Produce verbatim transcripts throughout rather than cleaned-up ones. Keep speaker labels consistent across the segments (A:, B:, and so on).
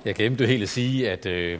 A: Jeg glemte helt at sige, at øh,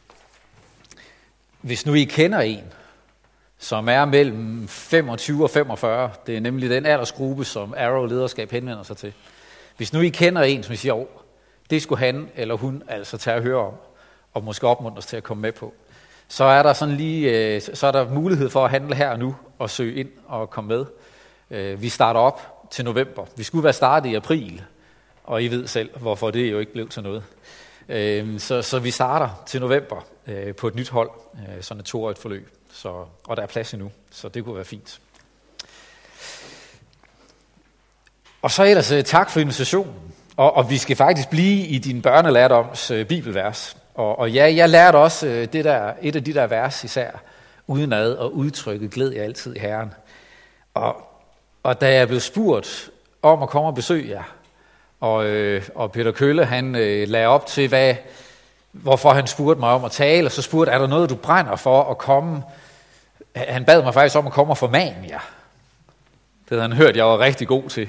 A: hvis nu I kender en, som er mellem femogtyve og femogfyrre, det er nemlig den aldersgruppe, som Arrow Lederskab henvender sig til. Hvis nu I kender en, som I siger, oh, det skulle han eller hun altså tage at høre om, og måske opmuntres til at komme med på, så er der sådan lige, øh, så er der mulighed for at handle her og nu og søge ind og komme med. Øh, vi starter op til november. Vi skulle være startet i april, og I ved selv, hvorfor det jo ikke blev til noget. Så, så vi starter til november øh, på et nyt hold, øh, sådan et toårigt forløb, så, og der er plads endnu, så det kunne være fint. Og så ellers øh, tak for invitationen, og, og vi skal faktisk blive i din børnelærdoms øh, bibelvers. Og, og ja, jeg lærte også øh, det der, et af de der vers især, udenad og udtrykket glæd jeg altid i Herren. Og, og da jeg blev spurgt om at komme og besøge jer, Og, øh, og Peter Kølle, han øh, lagde op til, hvad, hvorfor han spurgte mig om at tale, og så spurgte, er der noget, du brænder for at komme? Han bad mig faktisk om at komme og formane jer. Det havde han hørt, jeg var rigtig god til.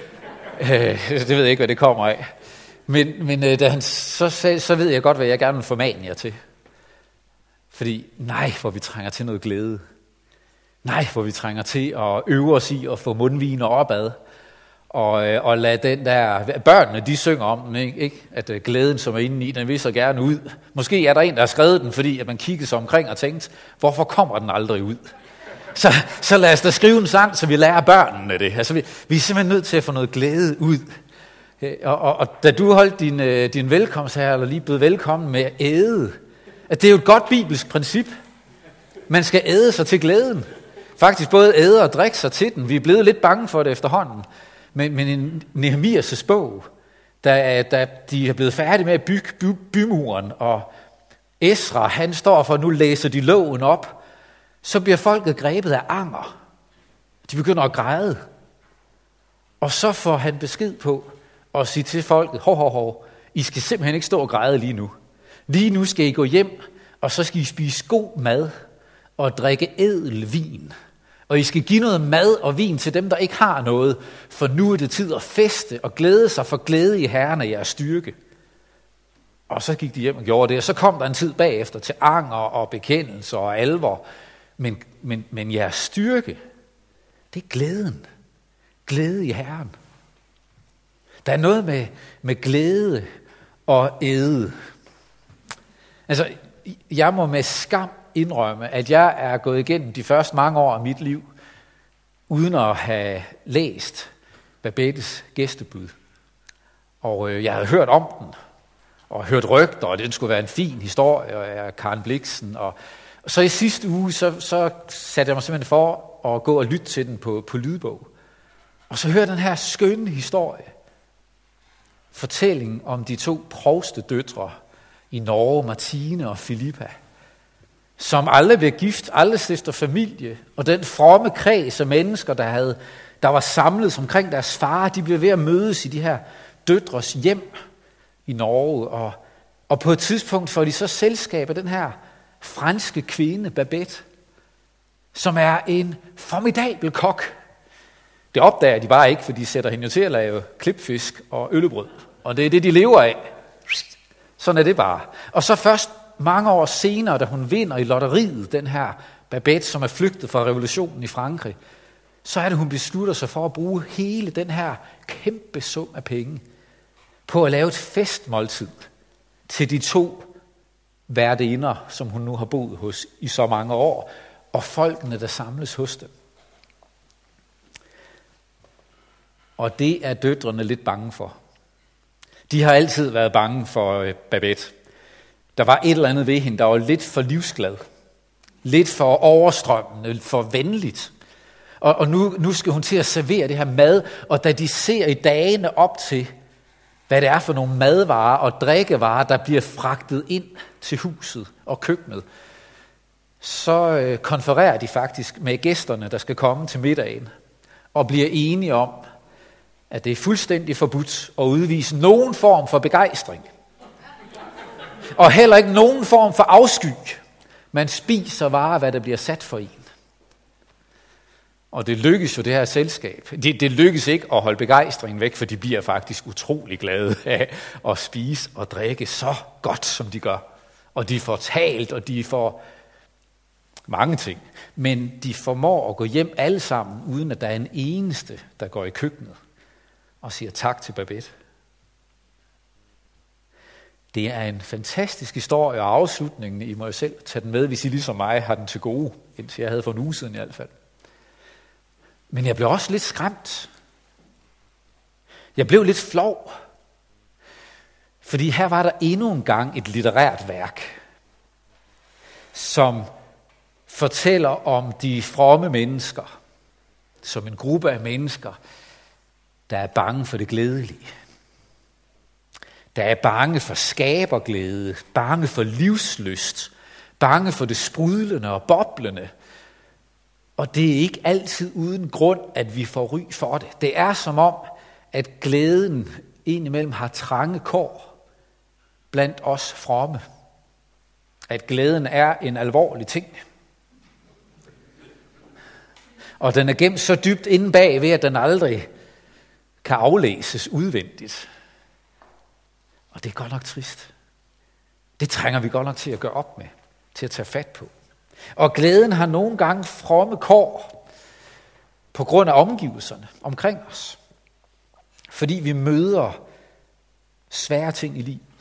A: øh, det ved jeg ikke, hvad det kommer af. Men, men øh, da han så sagde, så ved jeg godt, hvad jeg gerne vil formane jer til. Fordi, nej, hvor vi trænger til noget glæde. Nej, hvor vi trænger til at øve os i at få mundviner opad. Og, og lad den der, børnene de synger om den, ikke? ikke? At glæden som er inde i, den vil så gerne ud. Måske er der en, der har skrevet den, fordi at man kiggede sig omkring og tænkte, hvorfor kommer den aldrig ud? Så, så lad os da skrive en sang, så vi lærer børnene det. Altså, vi, vi er simpelthen nødt til at få noget glæde ud. Og, og, og da du holdt din, din velkomst her, eller lige blevet velkommen med at æde, at det er jo et godt bibelsk princip. Man skal æde sig til glæden. Faktisk både æde og drikke sig til den. Vi er blevet lidt bange for det efterhånden. Men, men i Nehemias' bog, da, da de er blevet færdige med at bygge by, bymuren, og Esra, han står for, at nu læser de loven op, så bliver folket grebet af anger. De begynder at græde. Og så får han besked på at sige til folket, hov, hov, hov, I skal simpelthen ikke stå og græde lige nu. Lige nu skal I gå hjem, og så skal I spise god mad og drikke ædel vin. Og I skal give noget mad og vin til dem, der ikke har noget, for nu er det tid at feste og glæde sig for glæde i Herren af jeres styrke. Og så gik de hjem og gjorde det, og så kom der en tid bagefter til anger og bekendelse og alvor. Men, men, men jeres styrke, det er glæden. Glæde i Herren. Der er noget med, med glæde og æde. Altså, jeg må med skam indrømme, at jeg er gået igennem de første mange år af mit liv, uden at have læst Babettes gæstebud. Og øh, jeg havde hørt om den, og hørt rygter, og den skulle være en fin historie af Karen Blixen. Og, og så i sidste uge, så, så satte jeg mig simpelthen for at gå og lytte til den på, på lydbog. Og så hørte den her skønne historie. Fortællingen om de to provstedøtre i Norge, Martine og Filippa, som aldrig blev gift, aldrig stifter familie, og den fromme kreds af mennesker, der, havde, der var samlet omkring deres far, de blev ved at mødes i de her døtres hjem i Norge, og, og på et tidspunkt får de så selskab af den her franske kvinde, Babette, som er en formidabel kok. Det opdager de bare ikke, for de sætter hende jo til at lave klipfisk og øllebrød, og det er det, de lever af. Sådan er det bare. Og så først mange år senere, da hun vinder i lotteriet, den her Babette, som er flygtet fra revolutionen i Frankrig, så er det, hun beslutter sig for at bruge hele den her kæmpe sum af penge på at lave et festmåltid til de to værtinder, som hun nu har boet hos i så mange år, og folkene, der samles hos dem. Og det er døtrene lidt bange for. De har altid været bange for Babette. Der var et eller andet ved hende, der var lidt for livsglad. Lidt for overstrømmende, for venligt. Og, og nu, nu skal hun til at servere det her mad, og da de ser i dagene op til, hvad det er for nogle madvarer og drikkevarer, der bliver fragtet ind til huset og køkkenet, så øh, konfererer de faktisk med gæsterne, der skal komme til middagen, og bliver enige om, at det er fuldstændig forbudt at udvise nogen form for begejstring. Og heller ikke nogen form for afsky. Man spiser varer, hvad der bliver sat for en. Og det lykkes jo, det her selskab. Det, det lykkes ikke at holde begejstringen væk, for de bliver faktisk utrolig glade af at spise og drikke så godt, som de gør. Og de får talt, og de får mange ting. Men de formår at gå hjem alle sammen, uden at der er en eneste, der går i køkkenet og siger tak til Babette. Det er en fantastisk historie, og afslutningen, I må jo selv tage den med, hvis I ligesom mig har den til gode, indtil jeg havde for en uge siden i hvert fald. Men jeg blev også lidt skræmt. Jeg blev lidt flov. Fordi her var der endnu en gang et litterært værk, som fortæller om de fromme mennesker, som en gruppe af mennesker, der er bange for det glædelige. Der er bange for skaberglæde, bange for livslyst, bange for det sprudlende og boblende. Og det er ikke altid uden grund, at vi får ry for det. Det er som om, at glæden indimellem har trange kår blandt os fromme. At glæden er en alvorlig ting. Og den er gemt så dybt inde bag ved, at den aldrig kan aflæses udvendigt. Og det er godt nok trist. Det trænger vi godt nok til at gøre op med, til at tage fat på. Og glæden har nogle gange fromme kår på grund af omgivelserne omkring os. Fordi vi møder svære ting i livet.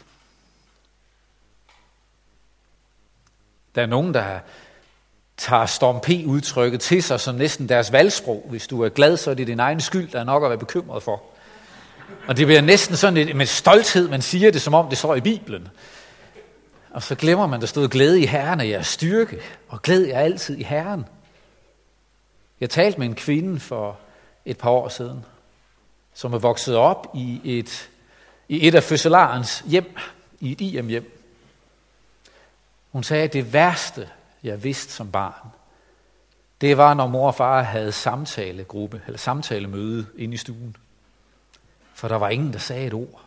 A: Der er nogen, der tager Storm P-udtrykket til sig som næsten deres valgsprog. Hvis du er glad, så er det din egen skyld, der er nok at være bekymret for. Og det bliver næsten sådan et, med stolthed, man siger det, som om det står i Bibelen. Og så glemmer man, der stod glæde i Herren af jeres styrke, og glæde er altid i Herren. Jeg talte med en kvinde for et par år siden, som er vokset op i et, i et af fødselarens hjem, i et I M-hjem. Hun sagde, at det værste, jeg vidste som barn, det var, når mor og far havde samtalegruppe, eller samtalemøde inde i stuen. For der var ingen, der sagde et ord.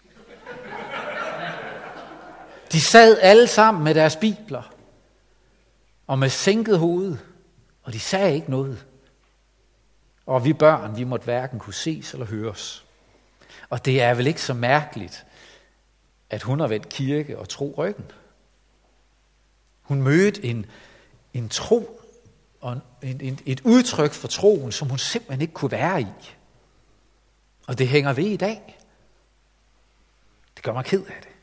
A: De sad alle sammen med deres bibler, og med sænket hoved, og de sagde ikke noget. Og vi børn, vi måtte hverken kunne ses eller høres. Og det er vel ikke så mærkeligt, at hun har vendt kirke og tro ryggen. Hun mødte en, en tro, og en, en, et udtryk for troen, som hun simpelthen ikke kunne være i. Og det hænger ved i dag. Det gør mig ked af det.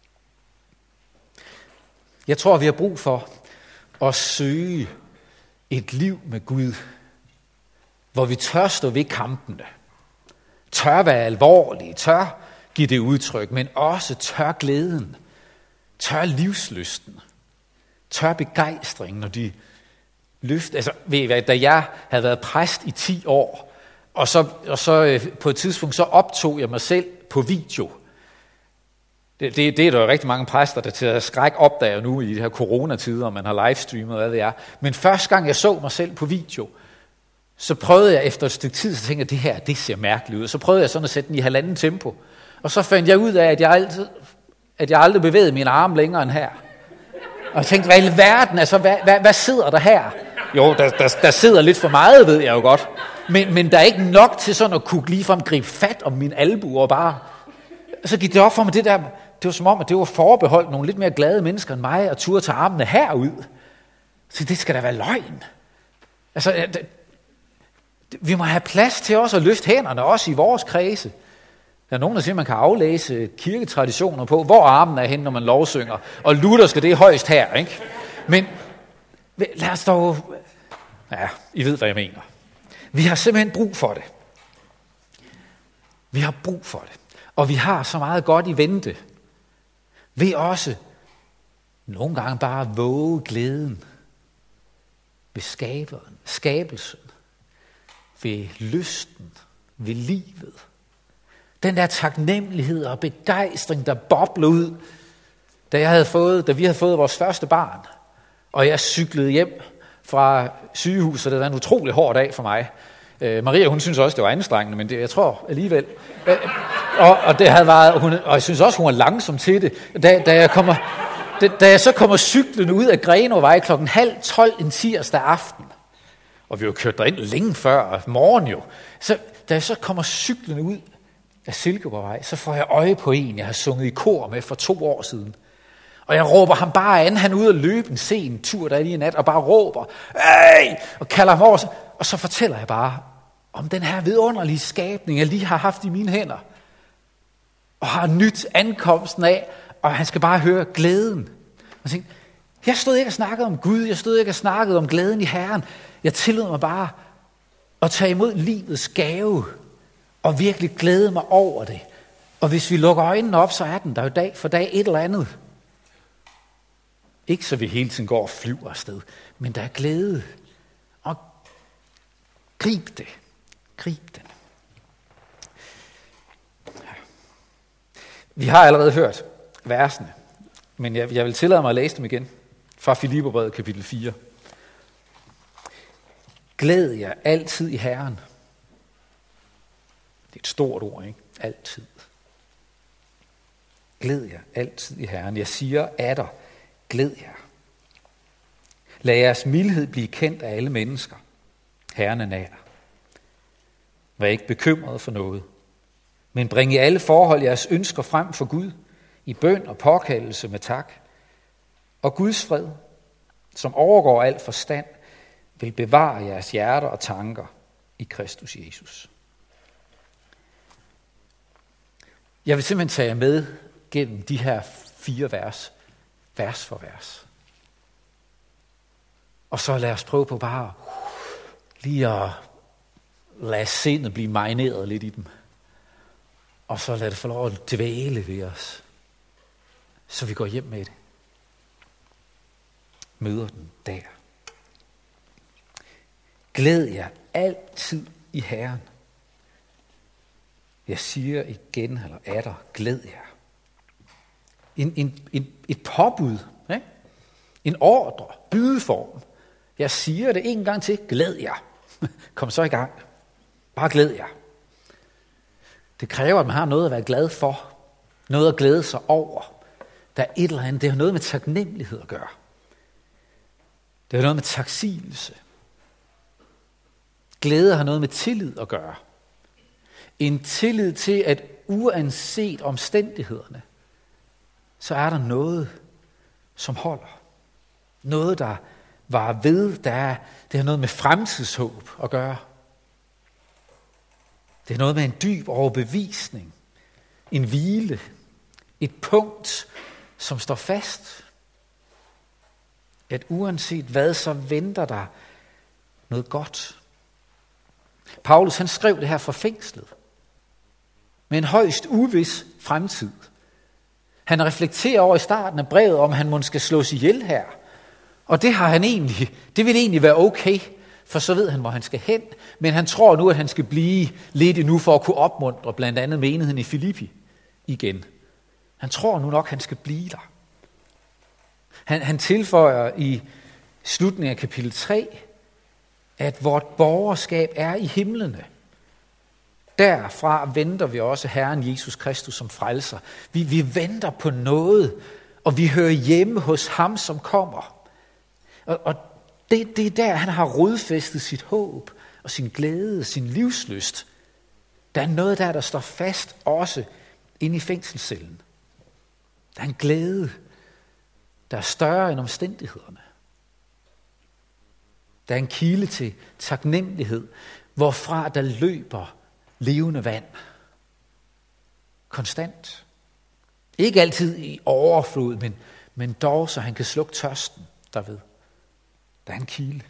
A: Jeg tror, vi har brug for at søge et liv med Gud, hvor vi tør stå ved kampene, tør være alvorlige, tør give det udtryk, men også tør glæden, tør livslysten, tør begejstringen, når de løfter. Altså, ved I hvad, da jeg havde været præst i ti år, og så, og så på et tidspunkt, så optog jeg mig selv på video. Det, det, det er der jo rigtig mange præster, der til at skræk opdager nu i de her coronatider, og man har livestreamet, hvad det er. Men første gang jeg så mig selv på video, så prøvede jeg efter et stykke tid, så tænkte jeg, det her, det ser mærkeligt ud. Så prøvede jeg sådan at sætte den i halvanden tempo. Og så fandt jeg ud af, at jeg, altid, at jeg aldrig bevægede mine arme længere end her. Og jeg tænkte, hvad i verden, altså, hvad, hvad, hvad sidder der her? Jo, der, der, der sidder lidt for meget, ved jeg jo godt. Men, men der er ikke nok til sådan at kunne ligefrem gribe fat om min albue og bare... Så gik det op for mig, det der, det var som om, at det var forbeholdt nogle lidt mere glade mennesker end mig, at turde tage armene herud. Så det skal da være løgn. Altså, det, vi må have plads til også at løfte hænderne, også i vores kredse. Der er nogen, der siger, at man kan aflæse kirketraditioner på, hvor armen er henne, når man lovsynger. Og luthersk det er højst her, ikke? Men lad os dog... Ja, I ved, hvad jeg mener. Vi har simpelthen brug for det. Vi har brug for det. Og vi har så meget godt i vente. Ved også nogle gange bare våge glæden ved skaberen, skabelsen, ved lysten, ved livet. Den der taknemmelighed og begejstring, der bobler ud, da, jeg havde fået, da vi havde fået vores første barn, og jeg cyklede hjem fra sygehuset. Det var en utrolig hård dag for mig. Øh, Maria, hun synes også, det var anstrengende, men det, jeg tror alligevel... Øh, og, og, det havde været, hun, og jeg synes også, hun var langsom til det. Da, da, jeg, kommer, da, da jeg så kommer cyklen ud af Grenåvej klokken halv tolv en tirsdag aften, Og vi har jo kørt derind længe før morgen jo. Så da jeg så kommer cyklen ud af Silkeborgvej, så får jeg øje på en, jeg har sunget i kor med for to år siden. Og jeg råber ham bare an, han er ude at løbe en sen tur der lige i nat, og bare råber, hey! Og kalder ham over, og så fortæller jeg bare om den her vidunderlige skabning, jeg lige har haft i mine hænder. Og har nyt ankomsten af, og han skal bare høre glæden. Og tænkte, jeg stod ikke og snakkede om Gud, jeg stod ikke og snakkede om glæden i Herren. Jeg tillod mig bare at tage imod livets gave, og virkelig glæde mig over det. Og hvis vi lukker øjnene op, så er den der jo dag for dag et eller andet. Ikke så vi hele tiden går og flyver afsted, men der er glæde. Og grib det. Grib den. Vi har allerede hørt versene, men jeg, jeg vil tillade mig at læse dem igen fra Filipperbrevet kapitel fire. Glæd jer altid i Herren. Det er et stort ord, ikke? Altid. Glæd jer altid i Herren. Jeg siger atter, glæd jer. Lad jeres mildhed blive kendt af alle mennesker. Herren er nær. Vær ikke bekymret for noget, men bring i alle forhold jeres ønsker frem for Gud, i bøn og påkaldelse med tak. Og Guds fred, som overgår al forstand, vil bevare jeres hjerter og tanker i Kristus Jesus. Jeg vil simpelthen tage jer med gennem de her fire vers, vers for vers. Og så lad os prøve på bare lige at lade sindet blive marineret lidt i dem. Og så lad det få lov at dvæle ved os, så vi går hjem med det. Møder den der. Glæd jer altid i Herren. Jeg siger igen, eller atter, glæd jer. En, en, en, et påbud, ikke? En ordre, bydeform. Jeg siger det en gang til, glæd jer. Kom så i gang. Bare glæd jer. Det kræver, at man har noget at være glad for. Noget at glæde sig over. Der er et eller andet, det har noget med taknemmelighed at gøre. Det har noget med taksigelse. Glæde har noget med tillid at gøre. En tillid til, at uanset omstændighederne, så er der noget, som holder. Noget, der var ved, der er, det har noget med fremtidshåb at gøre. Det er noget med en dyb overbevisning, en hvile, et punkt, som står fast. At uanset hvad, så venter der noget godt. Paulus han skrev det her fra fængslet, med en højst uvis fremtid. Han reflekterer over i starten af brevet, om han måske skal slås ihjel her. Og det har han egentlig, det vil egentlig være okay, for så ved han, hvor han skal hen. Men han tror nu, at han skal blive lidt endnu for at kunne opmuntre blandt andet menigheden i Filippi igen. Han tror nu nok, at han skal blive der. Han, han tilføjer i slutningen af kapitel tre, at vort borgerskab er i himlene. Derfra venter vi også Herren Jesus Kristus som frelser. Vi, vi venter på noget, og vi hører hjemme hos ham, som kommer. Og, og det, det er der, han har rodfæstet sit håb og sin glæde, sin livslyst. Der er noget der, der står fast også inde i fængselscellen. Der er en glæde, der er større end omstændighederne. Der er en kilde til taknemmelighed, hvorfra der løber levende vand. Konstant. Ikke altid i overflod, men, men dog, så han kan slukke tørsten derved. Der er en kilde.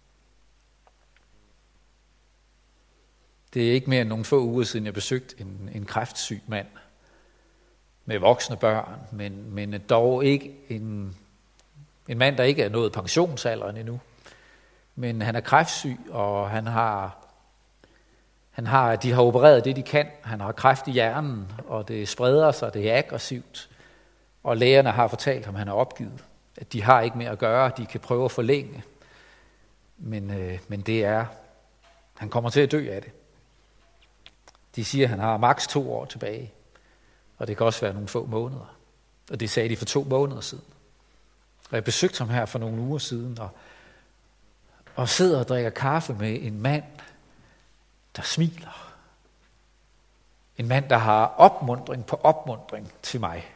A: Det er ikke mere end nogle få uger siden, jeg besøgte en, en kræftsyg mand med voksne børn, men, men dog ikke en, en mand, der ikke er nået pensionsalderen endnu. Men han er kræftsyg, og han har, han har, de har opereret det, de kan. Han har kræft i hjernen, og det spreder sig, det er aggressivt. Og lægerne har fortalt ham, at han er opgivet. At de har ikke mere at gøre, de kan prøve at forlænge. Men, øh, men det er, han kommer til at dø af det. De siger, at han har maks to år tilbage. Og det kan også være nogle få måneder. Og det sagde de for to måneder siden. Og jeg besøgte ham her for nogle uger siden, og, og sidder og drikker kaffe med en mand, der smiler. En mand, der har opmuntring på opmuntring til mig.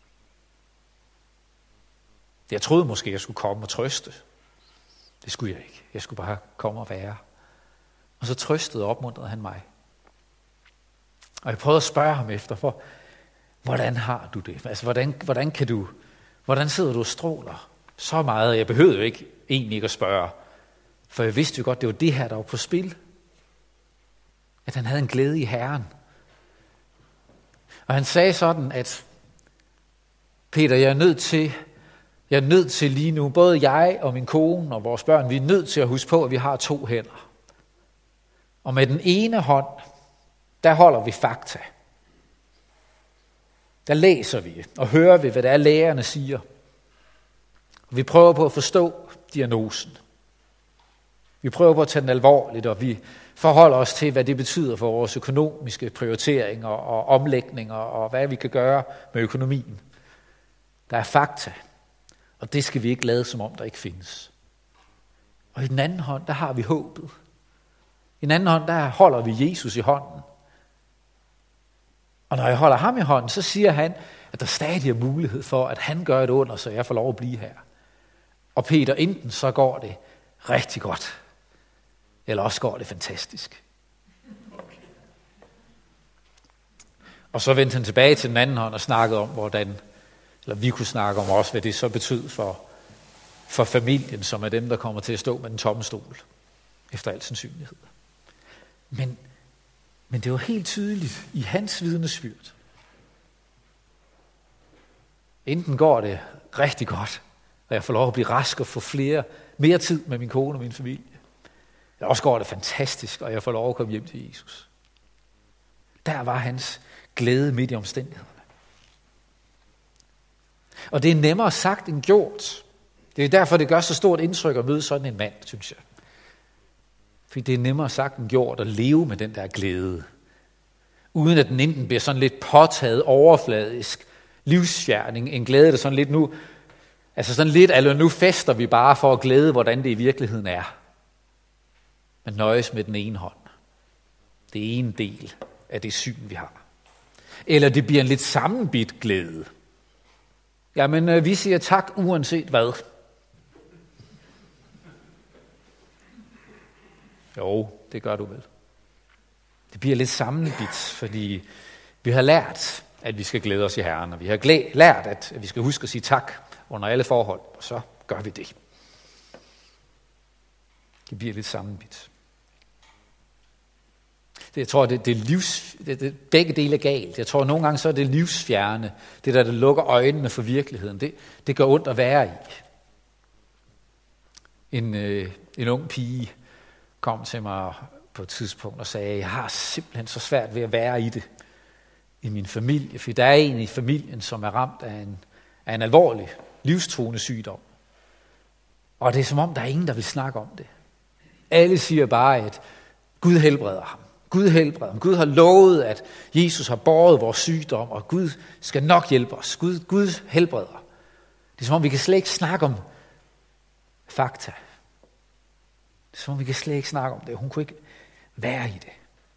A: Jeg troede måske, jeg skulle komme og trøste. Det skulle jeg ikke. Jeg skulle bare komme og være. Og så trøstede og opmuntrede han mig. Og jeg prøvede at spørge ham efter, for hvordan har du det? Altså, hvordan, hvordan kan du, hvordan sidder du og stråler så meget? Jeg behøvede jo ikke egentlig ikke at spørge, for jeg vidste jo godt, det var det her, der var på spil. At han havde en glæde i Herren. Og han sagde sådan, at Peter, jeg er nødt til, jeg er nødt til lige nu, både jeg og min kone og vores børn, vi er nødt til at huske på, at vi har to hænder. Og med den ene hånd, der holder vi fakta. Der læser vi og hører vi, hvad det er, lægerne siger. Vi prøver på at forstå diagnosen. Vi prøver på at tage den alvorligt, og vi forholder os til, hvad det betyder for vores økonomiske prioriteringer og omlægninger, og hvad vi kan gøre med økonomien. Der er fakta, og det skal vi ikke lade, som om der ikke findes. Og i den anden hånd, der har vi håbet. I den anden hånd, der holder vi Jesus i hånden. Og når jeg holder ham i hånden, så siger han, at der stadig er mulighed for, at han gør et under, så jeg får lov at blive her. Og Peter, enten så går det rigtig godt, eller også går det fantastisk. Og så vendte han tilbage til den anden hånd og snakkede om, hvordan, eller vi kunne snakke om også, hvad det så betød for, for familien, som er dem, der kommer til at stå med den tomme stol, efter al sandsynlighed. Men, men det var helt tydeligt i hans vidnesbyrd. Enten går det rigtig godt, og jeg får lov at blive rask og få flere, mere tid med min kone og min familie. Eller også går det fantastisk, og jeg får lov at komme hjem til Jesus. Der var hans glæde midt i omstændighederne. Og det er nemmere sagt end gjort. Det er derfor, det gør så stort indtryk at møde sådan en mand, synes jeg. Fordi det er nemmere sagt end gjort at leve med den der glæde. Uden at den enten bliver sådan lidt påtaget, overfladisk, livsfjerning. En glæde, der sådan lidt nu, altså sådan lidt, eller nu fester vi bare for at glæde, hvordan det i virkeligheden er. Men nøjes med den ene hånd. Det er en del af det syn, vi har. Eller det bliver en lidt sammenbidt glæde. Jamen, øh, vi siger tak uanset hvad. Jo, det gør du vel. Det bliver lidt sammenbidt, fordi vi har lært, at vi skal glæde os i Herren, og vi har glæ- lært, at vi skal huske at sige tak under alle forhold, og så gør vi det. Det bliver lidt sammenbidt. Det, jeg tror, det, det er livs, det, det, begge dele er galt. Jeg tror, at nogle gange så er det livsfjerne, det der, der lukker øjnene for virkeligheden. Det, det gør ondt at være i. En, øh, en ung pige kom til mig på et tidspunkt og sagde, jeg har simpelthen så svært ved at være i det, i min familie. For der er en i familien, som er ramt af en, af en alvorlig, livstruende sygdom. Og det er som om, der er ingen, der vil snakke om det. Alle siger bare, at Gud helbreder ham. Gud helbreder ham. Gud har lovet, at Jesus har båret vores sygdom, og Gud skal nok hjælpe os. Gud, Gud helbreder. Det er som om, vi kan slet ikke snakke om fakta. Det er som om, vi kan slet ikke snakke om det. Hun kunne ikke være i det.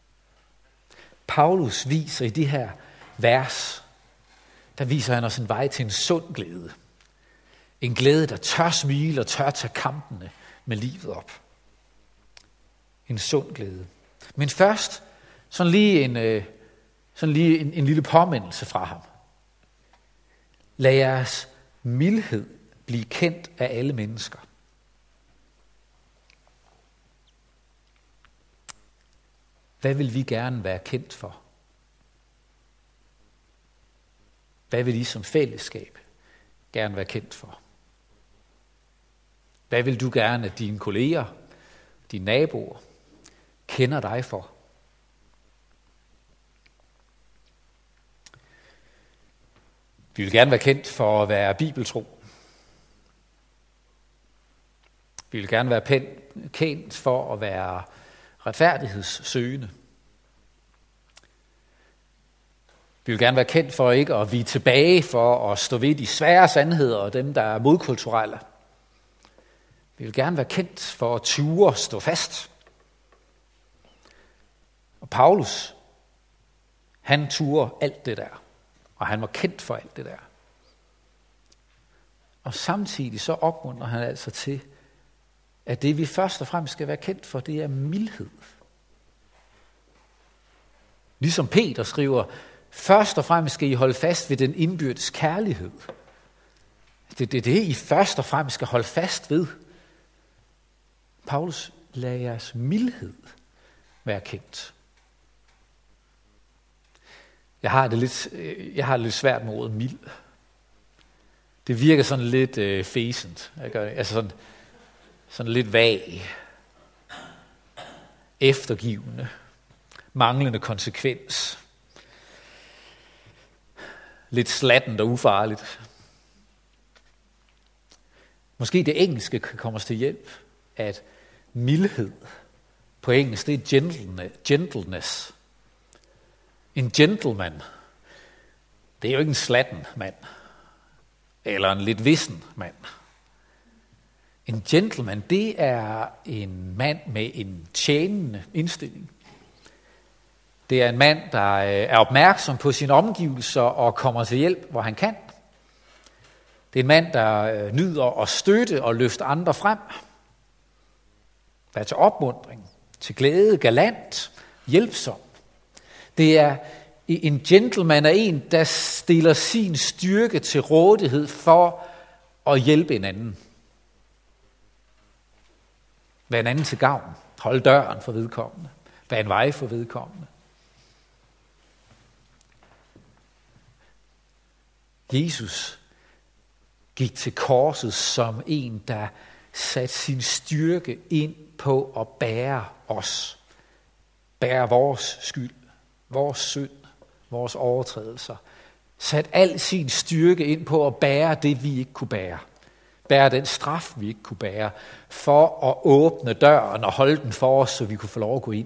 A: Paulus viser i de her vers, der viser han os en vej til en sund glæde. En glæde, der tør smile og tør tage kampene med livet op. En sund glæde. Men først sådan lige en, sådan lige en, en lille påmindelse fra ham. Lad jeres mildhed blive kendt af alle mennesker. Hvad vil vi gerne være kendt for? Hvad vil I som fællesskab gerne være kendt for? Hvad vil du gerne, at dine kolleger, dine naboer, kender dig for? Vi vil gerne være kendt for at være bibeltro. Vi vil gerne være kendt for at være retfærdighedssøgende. Vi vil gerne være kendt for ikke at vige tilbage, for at stå ved de svære sandheder og dem, der er modkulturelle. Vi vil gerne være kendt for at ture stå fast. Og Paulus, han turde alt det der, og han var kendt for alt det der. Og samtidig så opmuntrer han altså til, at det vi først og fremmest skal være kendt for, det er mildhed. Ligesom Peter skriver, først og fremmest skal I holde fast ved den indbyrdes kærlighed. Det er det, det, I først og fremmest skal holde fast ved. Paulus, lad jeres mildhed være kendt. Jeg har det lidt, jeg har det lidt svært med ordet mild. Det virker sådan lidt øh, fæsent. Altså sådan, sådan lidt vag. Eftergivende. Manglende konsekvens. Lidt slattent og ufarligt. Måske det engelske kan komme os til hjælp, at mildhed på engelsk, det er gentleness. En gentleman, det er jo ikke en slatten mand, eller en lidt vissen mand. En gentleman, det er en mand med en tjenende indstilling. Det er en mand, der er opmærksom på sine omgivelser og kommer til hjælp, hvor han kan. Det er en mand, der nyder at støtte og løfte andre frem. Der er til opmuntring, til glæde, galant, hjælpsom. Det er en gentleman er en, der stiller sin styrke til rådighed for at hjælpe en anden. Vær en anden til gavn. Hold døren for vedkommende. Vær en vej for vedkommende. Jesus gik til korset som en, der satte sin styrke ind på at bære os. Bære vores skyld, vores synd, vores overtrædelser. Sat al sin styrke ind på at bære det, vi ikke kunne bære. Bære den straf, vi ikke kunne bære. For at åbne døren og holde den for os, så vi kunne få lov at gå ind.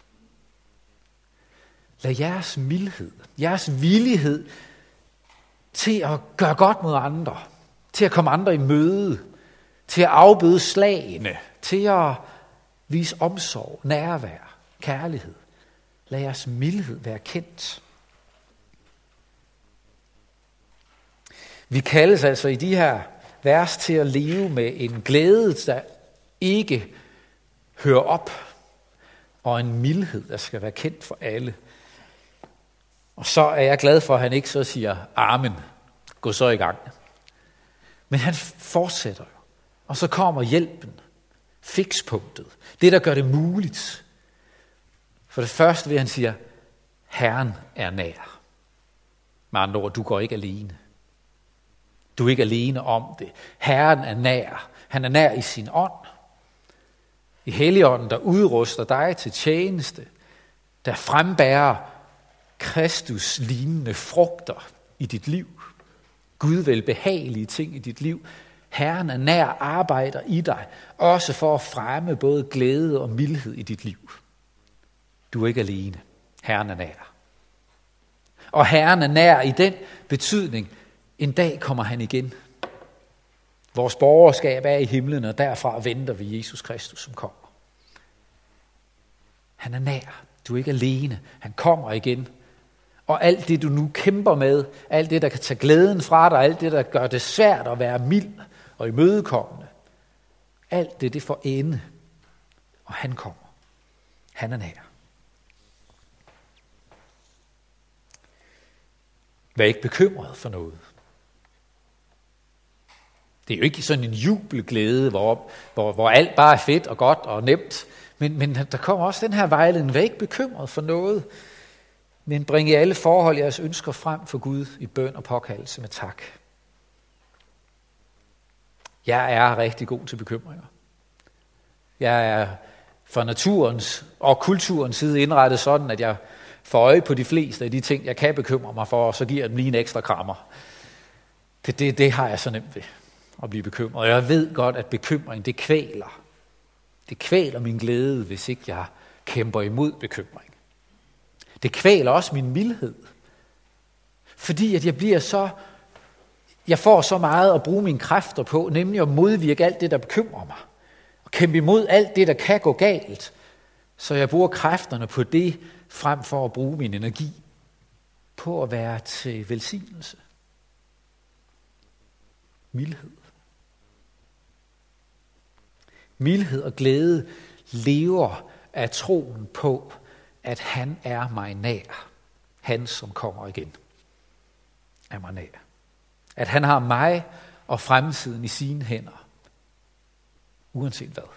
A: Lad jeres mildhed, jeres villighed til at gøre godt mod andre, til at komme andre i møde, til at afbøde slagene, til at vise omsorg, nærvær, kærlighed. Lad jeres mildhed være kendt. Vi kaldes altså i de her vers til at leve med en glæde, der ikke hører op, og en mildhed, der skal være kendt for alle. Og så er jeg glad for, at han ikke så siger, amen, gå så i gang. Men han fortsætter jo. Og så kommer hjælpen, fikspunktet, det der gør det muligt. For det første vil han sige, Herren er nær. Med andre ord, du går ikke alene. Du er ikke alene om det. Herren er nær. Han er nær i sin ånd. I Helligånden, der udruster dig til tjeneste, der frembærer Kristus lignende frugter i dit liv. Gud velbehagelige ting i dit liv. Herren er nær, arbejder i dig, også for at fremme både glæde og mildhed i dit liv. Du er ikke alene. Herren er nær. Og Herren er nær i den betydning, en dag kommer han igen. Vores borgerskab er i himlen, og derfra venter vi Jesus Kristus, som kommer. Han er nær. Du er ikke alene. Han kommer igen. Og alt det, du nu kæmper med, alt det, der kan tage glæden fra dig, alt det, der gør det svært at være mild og imødekommende, alt det, det får ende. Og han kommer. Han er nær. Vær ikke bekymret for noget. Det er jo ikke sådan en jubelglæde, hvor, hvor, hvor alt bare er fedt og godt og nemt. Men, men der kommer også den her vejledning. Vær ikke bekymret for noget, men bring i alle forhold jeres ønsker frem for Gud i bøn og påkaldelse med tak. Jeg er rigtig god til bekymringer. Jeg er fra naturens og kulturens side indrettet sådan, at jeg får øje på de fleste af de ting, jeg kan bekymre mig for, og så giver jeg dem lige en ekstra krammer. Det, det, det har jeg så nemt ved at blive bekymret. Og jeg ved godt, at bekymring, det kvæler. Det kvæler min glæde, hvis ikke jeg kæmper imod bekymring. Det kvæler også min mildhed. Fordi at jeg bliver så, jeg får så meget at bruge mine kræfter på, nemlig at modvirke alt det, der bekymrer mig. Og kæmpe imod alt det, der kan gå galt. Så jeg bruger kræfterne på det, frem for at bruge min energi på at være til velsignelse. Mildhed. Mildhed og glæde lever af troen på, at han er mig nær. Han, som kommer igen, er mig nær. At han har mig og fremtiden i sine hænder, uanset hvad.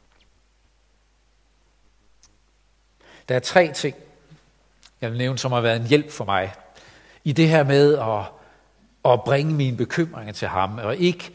A: Der er tre ting, jeg vil nævne, som har været en hjælp for mig i det her med at, at bringe mine bekymringer til ham, og ikke,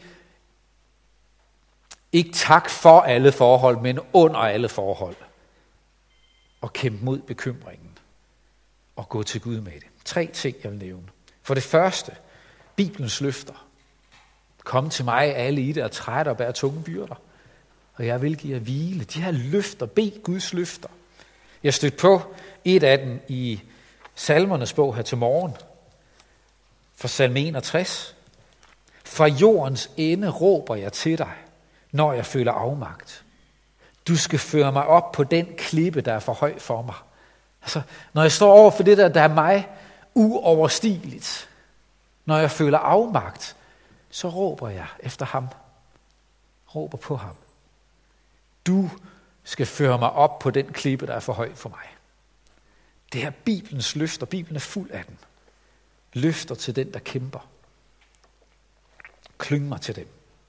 A: ikke tak for alle forhold, men under alle forhold, og kæmpe mod bekymringen og gå til Gud med det. Tre ting, jeg vil nævne. For det første, Bibelens løfter. Kom til mig, alle I der er trætte og bærer tunge byrder, og jeg vil give jer hvile. De her løfter, bed Guds løfter. Jeg stødte på et af dem i Salmernes bog her til morgen, for salme enogtres. Fra jordens ende råber jeg til dig, når jeg føler afmagt. Du skal føre mig op på den klippe, der er for høj for mig. Altså, når jeg står over for det der, der er mig uoverstigeligt, når jeg føler afmagt, så råber jeg efter ham. Råber på ham. Du skal føre mig op på den klippe, der er for høj for mig. Det er Bibelens løfter. Bibelen er fuld af den. Løfter til den, der kæmper. Klyng mig til dem.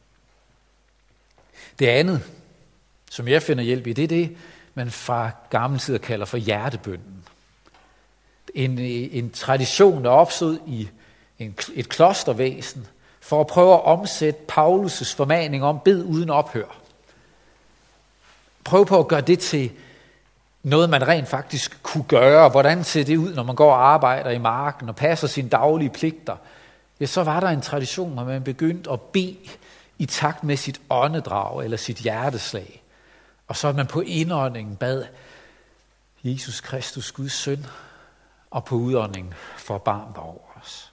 A: Det andet, som jeg finder hjælp i, det er det, man fra gammel tid kalder for hjertebønnen. En, en tradition, der opstod i en, et klostervæsen, for at prøve at omsætte Paulus' formaning om bed uden ophør. Prøv på at gøre det til noget, man rent faktisk kunne gøre. Hvordan ser det ud, når man går og arbejder i marken og passer sine daglige pligter? Ja, så var der en tradition, hvor man begyndte at bede i takt med sit åndedrag eller sit hjerteslag. Og så man på indåndingen bad Jesus Kristus, Guds søn, og på udåndingen forbarm dig over os.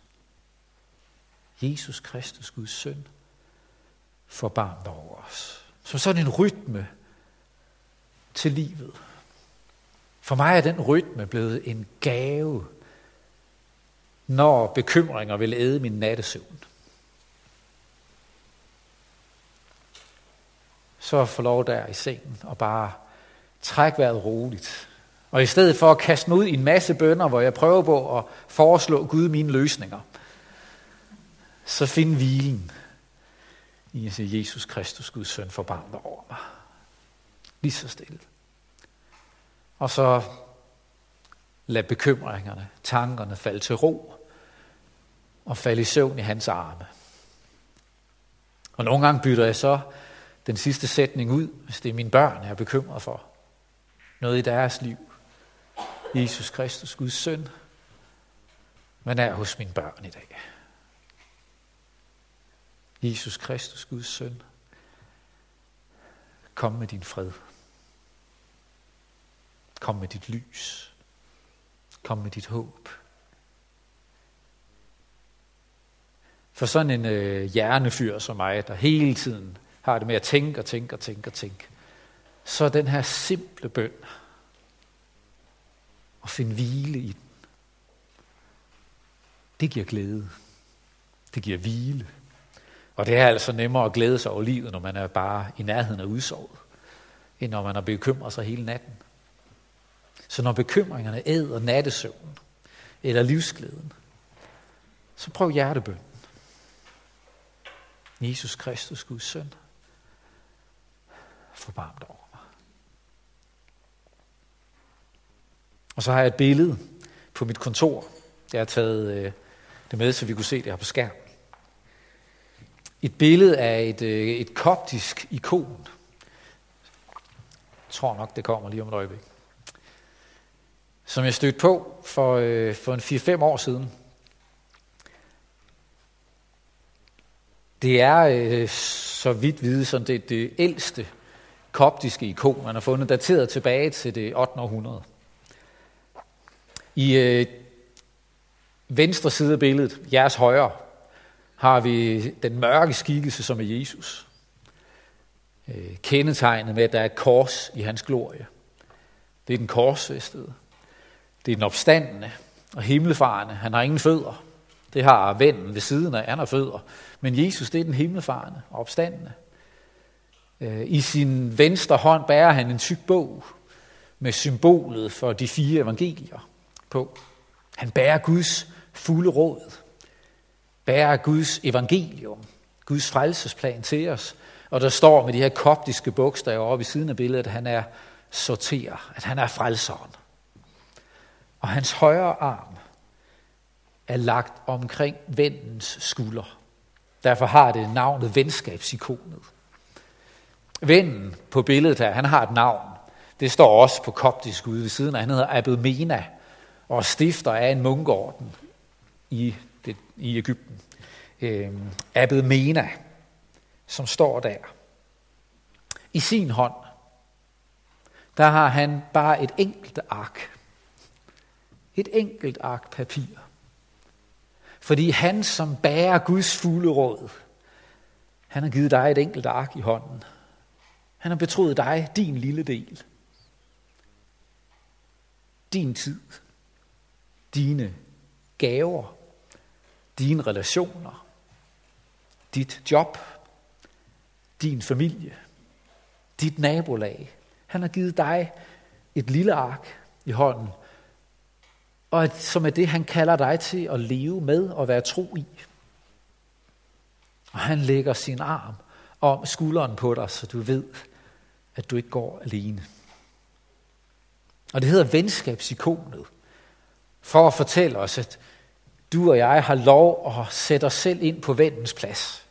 A: Jesus Kristus, Guds søn, forbarm dig over os. Som sådan en rytme til livet. For mig er den rytme blevet en gave, når bekymringer vil æde min nattesøvn. Så få lov der i sengen og bare træk vejret roligt. Og i stedet for at kaste mig ud i en masse bønner, hvor jeg prøver på at foreslå Gud mine løsninger, så find hvilen i at sige, Jesus Kristus, Guds søn, forbarm dig over mig. Lige så stille. Og så lad bekymringerne, tankerne falde til ro og falde i søvn i hans arme. Og nogle gange bytter jeg så den sidste sætning ud, hvis det er mine børn, jeg er bekymret for. Noget i deres liv. Jesus Kristus, Guds søn, men er hos mine børn i dag. Jesus Kristus, Guds søn, kom med din fred. Kom med dit lys. Kom med dit håb. For sådan en øh, hjernefyr som mig, der hele tiden har det med at tænke og tænke og tænke og tænke, så er den her simple bøn og finde hvile i den. Det giver glæde. Det giver hvile. Og det er altså nemmere at glæde sig over livet, når man er bare i nærheden af udsovet, end når man har bekymret sig hele natten. Så når bekymringerne æder nattesøvnen eller livsglæden, så prøv hjertebønnen. Jesus Kristus, Guds søn, forbarm dig over mig. Og så har jeg et billede på mit kontor. Jeg har taget øh, det med, så vi kunne se det her på skærmen. Et billede af et, øh, et koptisk ikon. Jeg tror nok, det kommer lige om et øjeblik. Som jeg stødte på for, øh, for en fire fem år siden. Det er, øh, så vidt vide, sådan det, det ældste koptiske ikon, man har fundet dateret tilbage til det ottende århundrede. I øh, venstre side af billedet, jeres højre, har vi den mørke skikkelse, som er Jesus. Kendetegnet med, at der er et kors i hans glorie. Det er den korsfæstede. Det er den opstandende og himmelfarende. Han har ingen fødder. Det har vennen ved siden af, han har fødder. Men Jesus, det er den himmelfarende og opstandende. I sin venstre hånd bærer han en tyk bog med symbolet for de fire evangelier på. Han bærer Guds fulde råd. Bærer Guds evangelium. Guds frelsesplan til os. Og der står med de her koptiske bogstaver oppe i siden af billedet, at han er sorterer, at han er frelseren. Og hans højre arm er lagt omkring vennens skulder. Derfor har det navnet venskabsikonet. Vennen på billedet her, han har et navn. Det står også på koptisk ude ved siden af. Han hedder Abel Mena og stifter af en munkeorden i, det, i Egypten. Øhm, Abel Mena, som står der. I sin hånd, der har han bare et enkelt ark. Et enkelt ark papir. Fordi han, som bærer Guds fulde råd, han har givet dig et enkelt ark i hånden. Han har betroet dig din lille del. Din tid. Dine gaver. Dine relationer. Dit job. Din familie. Dit nabolag. Han har givet dig et lille ark i hånden. Og som er det, han kalder dig til at leve med og være tro i. Og han lægger sin arm om skulderen på dig, så du ved, at du ikke går alene. Og det hedder venskabsikonet, for at fortælle os, at du og jeg har lov at sætte os selv ind på vennens plads.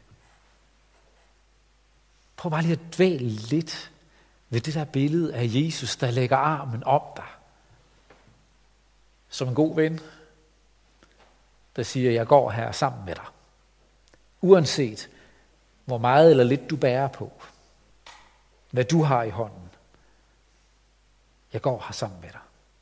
A: Prøv bare lige at dvæle lidt ved det der billede af Jesus, der lægger armen om dig. Som en god ven, der siger, jeg går her sammen med dig. Uanset hvor meget eller lidt du bærer på. Hvad du har i hånden. Jeg går her sammen med dig.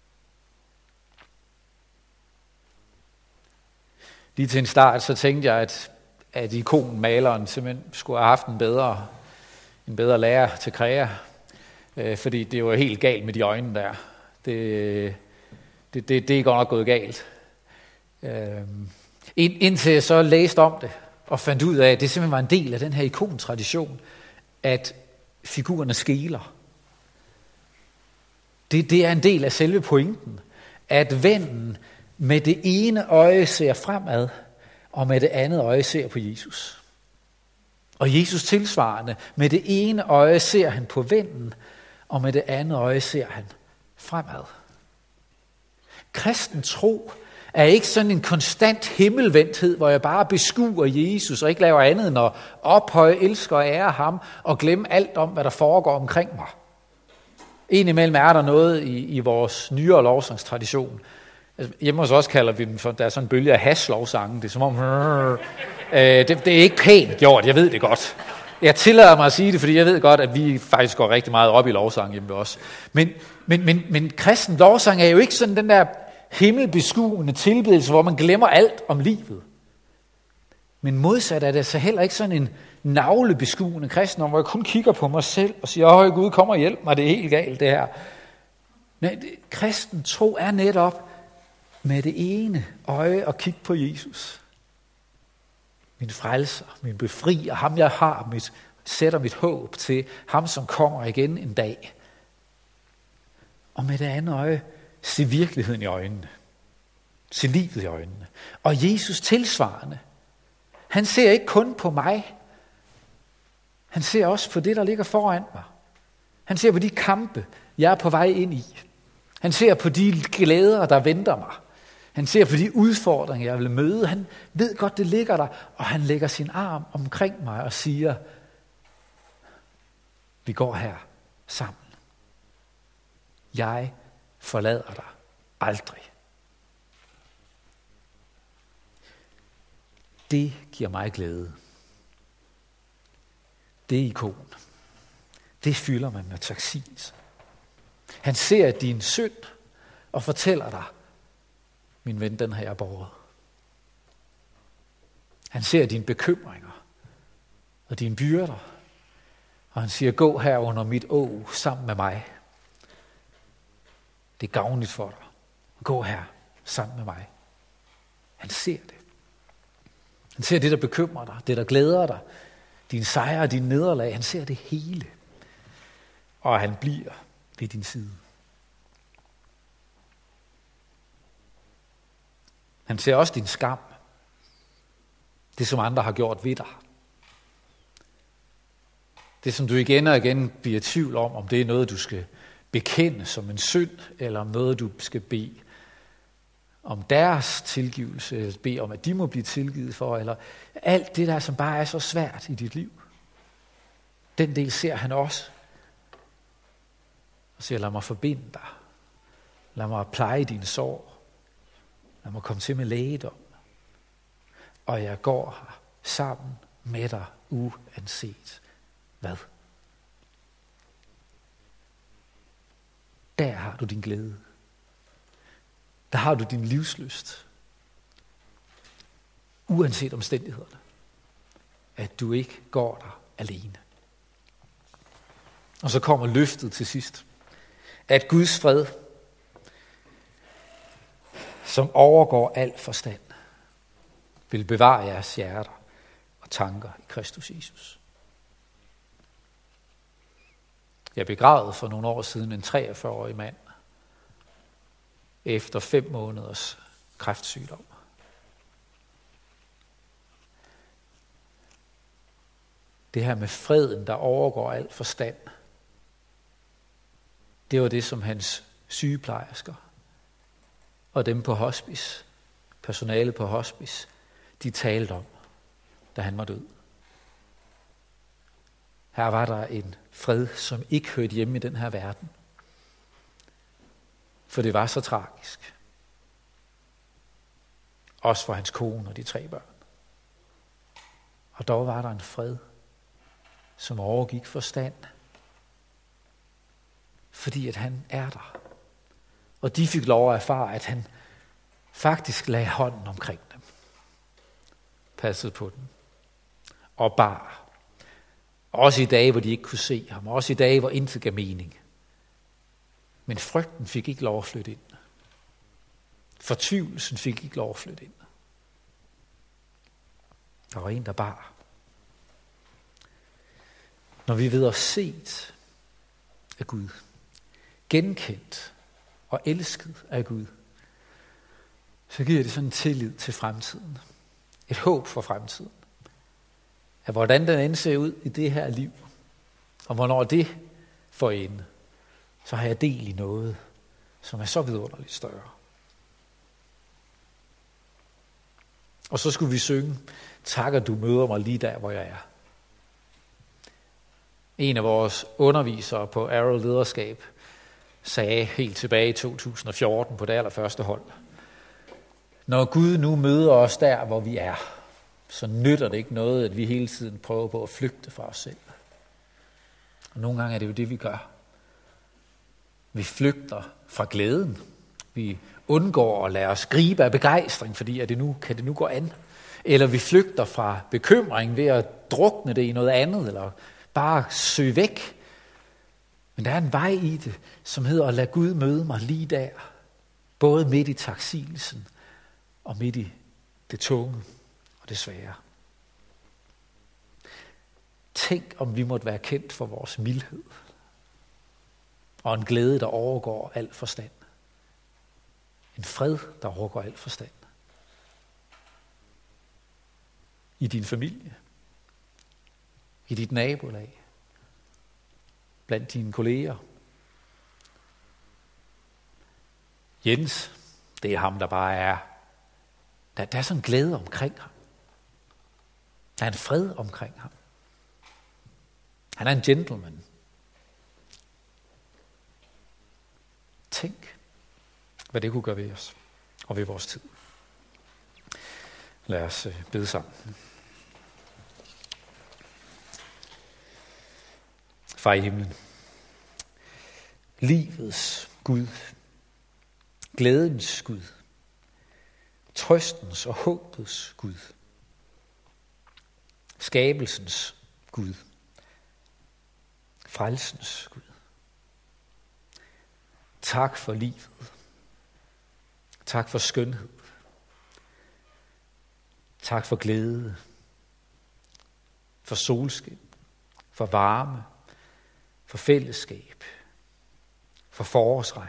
A: Lige til en start, så tænkte jeg, at, at ikonmaleren simpelthen skulle have haft en bedre, en bedre lærer til Krea. Øh, fordi det var helt galt med de øjne der. Det, det, det, det er godt nok gået galt. Øh, ind, indtil jeg så læste om det, og fandt ud af, at det simpelthen var en del af den her ikontradition, at figurerne skeler. Det, det er en del af selve pointen, at vennen med det ene øje ser fremad, og med det andet øje ser på Jesus. Og Jesus tilsvarende, med det ene øje ser han på vennen, og med det andet øje ser han fremad. Kristen tro er ikke sådan en konstant himmelvendthed, hvor jeg bare beskuer Jesus og ikke laver andet end at ophøje, elsker og ære ham og glemme alt om, hvad der foregår omkring mig. Indimellem er der noget i, i vores nyere lovsangstradition. Altså, hjemme hos os kalder vi dem for, der er sådan en bølge af hash-lovsange. Det er som om, øh, det, det er ikke pænt gjort, jeg ved det godt. Jeg tillader mig at sige det, fordi jeg ved godt, at vi faktisk går rigtig meget op i lovsang hjemme ved os. Men, men, men, men kristen lovsang er jo ikke sådan den der himmelbeskuende tilbedelse, hvor man glemmer alt om livet. Men modsat er det så heller ikke sådan en navlebeskuende kristen, hvor jeg kun kigger på mig selv og siger, åh Gud, kom og hjælp mig, det er helt galt det her. Nej, det, kristen tro er netop med det ene øje at kigge på Jesus. Min frelser, min befrier, ham jeg har, mit, sætter mit håb til, ham som kommer igen en dag. Og med det andet øje, se virkeligheden i øjnene. Se livet i øjnene. Og Jesus tilsvarende, han ser ikke kun på mig, han ser også på det, der ligger foran mig. Han ser på de kampe, jeg er på vej ind i. Han ser på de glæder, der venter mig. Han ser på de udfordringer, jeg vil møde. Han ved godt, det ligger der, og han lægger sin arm omkring mig og siger, vi går her sammen. Jeg forlader dig aldrig. Det giver mig glæde. Det er ikon. Det fylder man med taksigelse. Han ser din synd og fortæller dig, min ven, den har jeg båret. Han ser dine bekymringer og dine byrder. Og han siger, gå her under mit åg sammen med mig. Det er gavnligt for dig. Gå her sammen med mig. Han ser det. Han ser det, der bekymrer dig, det, der glæder dig, dine sejre og dine nederlag. Han ser det hele. Og han bliver ved din side. Han ser også din skam. Det, som andre har gjort ved dig. Det, som du igen og igen bliver i tvivl om, om det er noget, du skal bekende som en synd, eller om noget, du skal bede om deres tilgivelse, eller bede om, at de må blive tilgivet for, eller alt det der, som bare er så svært i dit liv. Den del ser han også. Og siger, lad mig forbinde dig. Lad mig pleje din sorg. Lad mig komme til med lægedom. Og jeg går her sammen med dig, uanset hvad. Der har du din glæde. Der har du din livslyst. Uanset omstændighederne. At du ikke går der alene. Og så kommer løftet til sidst. At Guds fred, som overgår al forstand, vil bevare jeres hjerter og tanker i Kristus Jesus. Jeg begravede for nogle år siden en treogfyrre-årig mand efter fem måneders kræftsygdom. Det her med freden, der overgår al forstand, det var det, som hans sygeplejersker og dem på hospice, personale på hospice, de talte om, da han var død. Her var der en fred, som ikke hørte hjemme i den her verden. For det var så tragisk. Også for hans kone og de tre børn. Og dog var der en fred, som overgik forstand. Fordi at han er der. Og de fik lov at erfare, at han faktisk lagde hånden omkring dem. Passede på dem. Og bar. Også i dage, hvor de ikke kunne se ham. Også i dage, hvor intet gav mening. Men frygten fik ikke lov at flytte ind. Fortvivlelsen fik ikke lov at flytte ind. Der var en, der bar. Når vi ved os set af Gud, genkendt og elsket af Gud, så giver det sådan en tillid til fremtiden. Et håb for fremtiden. At hvordan den end ser ud i det her liv, og hvornår det får ende, så har jeg del i noget, som er så vidunderligt større. Og så skulle vi synge, takker du møder mig lige der, hvor jeg er. En af vores undervisere på Arrow Lederskab sagde helt tilbage i to tusind og fjorten på det allerførste hold, når Gud nu møder os der, hvor vi er, så nytter det ikke noget, at vi hele tiden prøver på at flygte fra os selv. Og nogle gange er det jo det, vi gør. Vi flygter fra glæden. Vi undgår at lade os gribe af begejstring, fordi at det nu, kan det nu gå an. Eller vi flygter fra bekymring ved at drukne det i noget andet, eller bare søge væk. Men der er en vej i det, som hedder at lade Gud møde mig lige der. Både midt i taksigelsen og midt i det tunge og det svære. Tænk, om vi måtte være kendt for vores mildhed. Og en glæde, der overgår al forstand. En fred, der overgår al forstand. I din familie. I dit nabolag. Blandt dine kolleger. Jens, det er ham, der bare er. Der, der er sådan en glæde omkring ham. Der er en fred omkring ham. Han er en gentleman. Tænk, hvad det kunne gøre ved os og ved vores tid. Lad os bede sammen. Far i himlen, livets Gud, glædens Gud, trøstens og håbets Gud. skabelsens Gud, frelsens Gud. Tak for livet. Tak for skønhed. Tak for glæde, for solskin, for varme, for fællesskab, for forårsregn.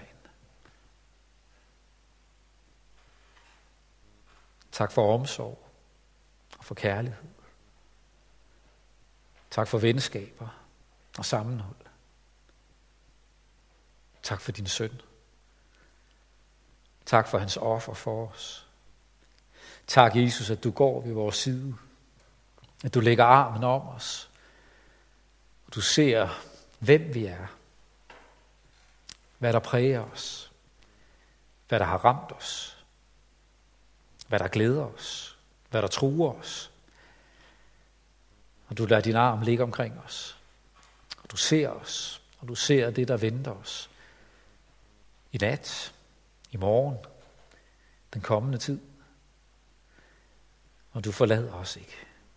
A: Tak for omsorg og for kærlighed. Tak for venskaber og sammenhold. Tak for din søn. Tak for hans offer for os. Tak, Jesus, at du går ved vores side. At du lægger armen om os. Du ser, hvem vi er. Hvad der præger os. Hvad der har ramt os. Hvad der glæder os. Hvad der truer os. Og du lader din arm ligge omkring os. Og du ser os. Og du ser det, der venter os. I nat. I morgen. Den kommende tid. Og du forlader os ikke.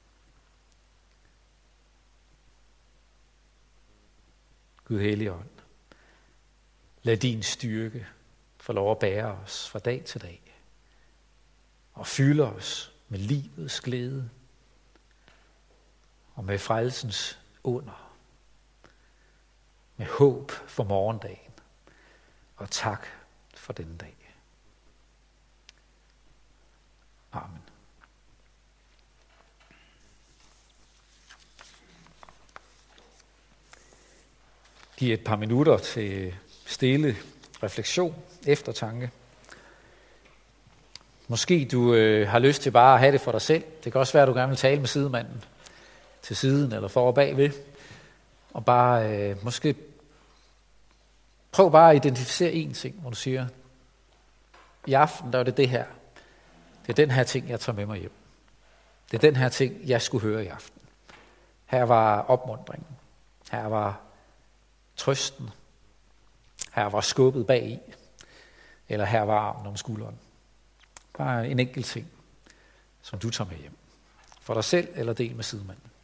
A: Gud Helligånd, lad din styrke få lov at bære os fra dag til dag. Og fylde os med livets glæde. Og med frelsens under. Med håb for morgendagen. Og tak for denne dag. Amen. Giv et par minutter til stille refleksion, eftertanke. Måske du øh, har lyst til bare at have det for dig selv. Det kan også være, at du gerne vil tale med sidemanden til siden eller for og bagved. Og bare øh, måske prøv bare at identificere én ting, hvor du siger, i aften der er det det her. Det er den her ting, jeg tager med mig hjem. Det er den her ting, jeg skulle høre i aften. Her var opmuntringen. Her var trøsten. Her var skubbet bag i. Eller her var armen om skulderen. Bare en enkelt ting, som du tager med hjem. For dig selv eller del med sidemanden.